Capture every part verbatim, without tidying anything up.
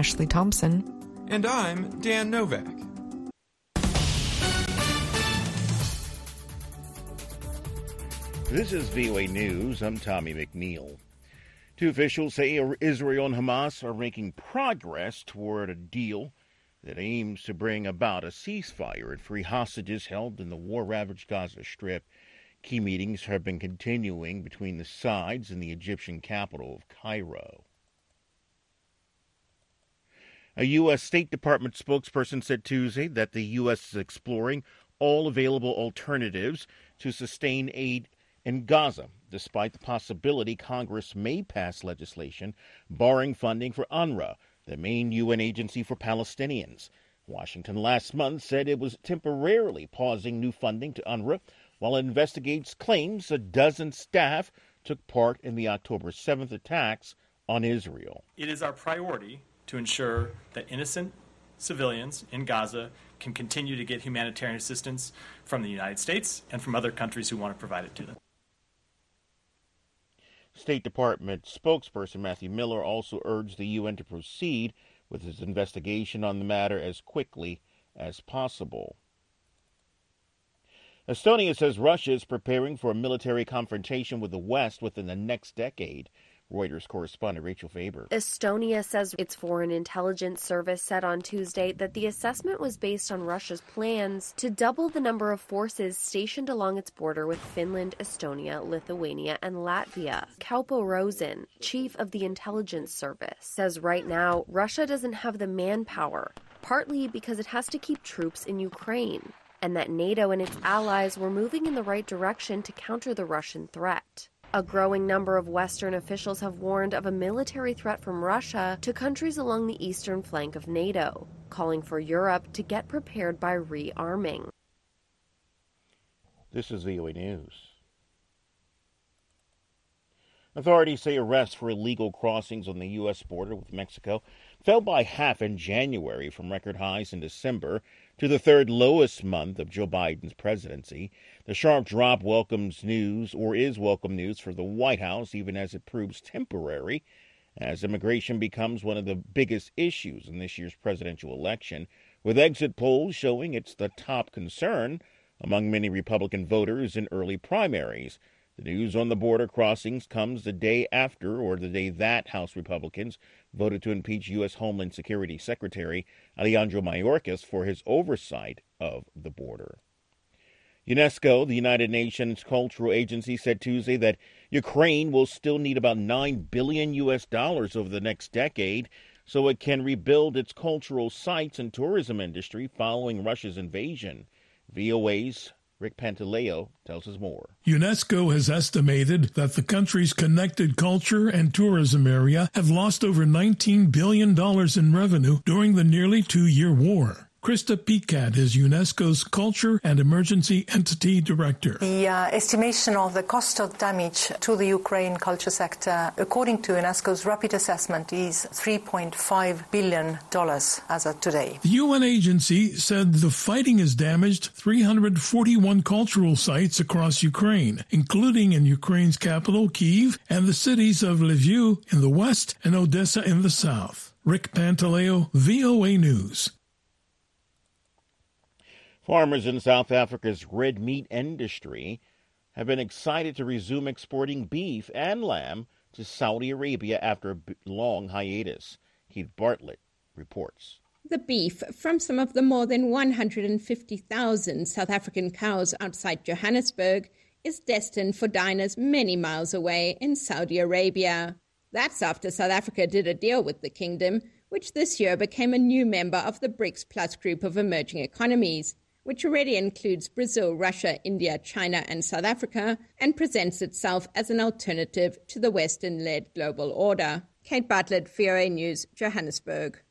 Ashley Thompson. And I'm Dan Novak. This is V O A News. I'm Tommy McNeil. Two officials say Israel and Hamas are making progress toward a deal that aims to bring about a ceasefire and free hostages held in the war-ravaged Gaza Strip. Key meetings have been continuing between the sides in the Egyptian capital of Cairo. A U S. State Department spokesperson said Tuesday that the U S is exploring all available alternatives to sustain aid in Gaza, despite the possibility Congress may pass legislation barring funding for UNRWA, the main U N agency for Palestinians. Washington last month said it was temporarily pausing new funding to UNRWA while it investigates claims a dozen staff took part in the October seventh attacks on Israel. It is our priority to ensure that innocent civilians in Gaza can continue to get humanitarian assistance from the United States and from other countries who want to provide it to them. State Department spokesperson Matthew Miller also urged the U N to proceed with its investigation on the matter as quickly as possible. Estonia says Russia is preparing for a military confrontation with the West within the next decade. Reuters correspondent Rachel Faber. Estonia says its foreign intelligence service said on Tuesday that the assessment was based on Russia's plans to double the number of forces stationed along its border with Finland, Estonia, Lithuania, and Latvia. Kaupo Rosen, chief of the intelligence service, says right now Russia doesn't have the manpower, partly because it has to keep troops in Ukraine, and that NATO and its allies were moving in the right direction to counter the Russian threat. A growing number of Western officials have warned of a military threat from Russia to countries along the eastern flank of NATO, calling for Europe to get prepared by rearming. This is V O A News. Authorities say arrests for illegal crossings on the U S border with Mexico fell by half in January from record highs in December to the third lowest month of Joe Biden's presidency. The sharp drop welcomes news, or is welcome news, for the White House, even as it proves temporary, as immigration becomes one of the biggest issues in this year's presidential election, with exit polls showing it's the top concern among many Republican voters in early primaries. The news on the border crossings comes the day after, or the day that, House Republicans voted to impeach U S. Homeland Security Secretary Alejandro Mayorkas for his oversight of the border. UNESCO, the United Nations Cultural Agency, said Tuesday that Ukraine will still need about nine billion U S dollars over the next decade so it can rebuild its cultural sites and tourism industry following Russia's invasion. V O A's Rick Pantaleo tells us more. UNESCO has estimated that the country's connected culture and tourism area have lost over nineteen billion dollars in revenue during the nearly two-year war. Krista Picat is UNESCO's Culture and Emergency Entity Director. The uh, estimation of the cost of damage to the Ukraine culture sector, according to UNESCO's rapid assessment, is three point five billion dollars as of today. The U N agency said the fighting has damaged three hundred forty-one cultural sites across Ukraine, including in Ukraine's capital, Kyiv, and the cities of Lviv in the west and Odessa in the south. Rick Pantaleo, V O A News. Farmers in South Africa's red meat industry have been excited to resume exporting beef and lamb to Saudi Arabia after a long hiatus. Keith Bartlett reports. The beef from some of the more than one hundred fifty thousand South African cows outside Johannesburg is destined for diners many miles away in Saudi Arabia. That's after South Africa did a deal with the kingdom, which this year became a new member of the BRICS Plus group of emerging economies, which already includes Brazil, Russia, India, China, and South Africa, and presents itself as an alternative to the Western-led global order. Kate Bartlett, V O A News, Johannesburg.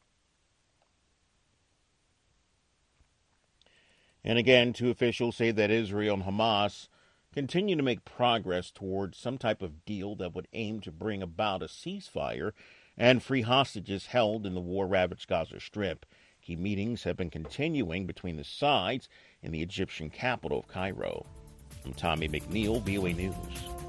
And again, two officials say that Israel and Hamas continue to make progress towards some type of deal that would aim to bring about a ceasefire and free hostages held in the war-ravaged Gaza Strip. Key meetings have been continuing between the sides in the Egyptian capital of Cairo. I'm Tommy McNeil, V O A News.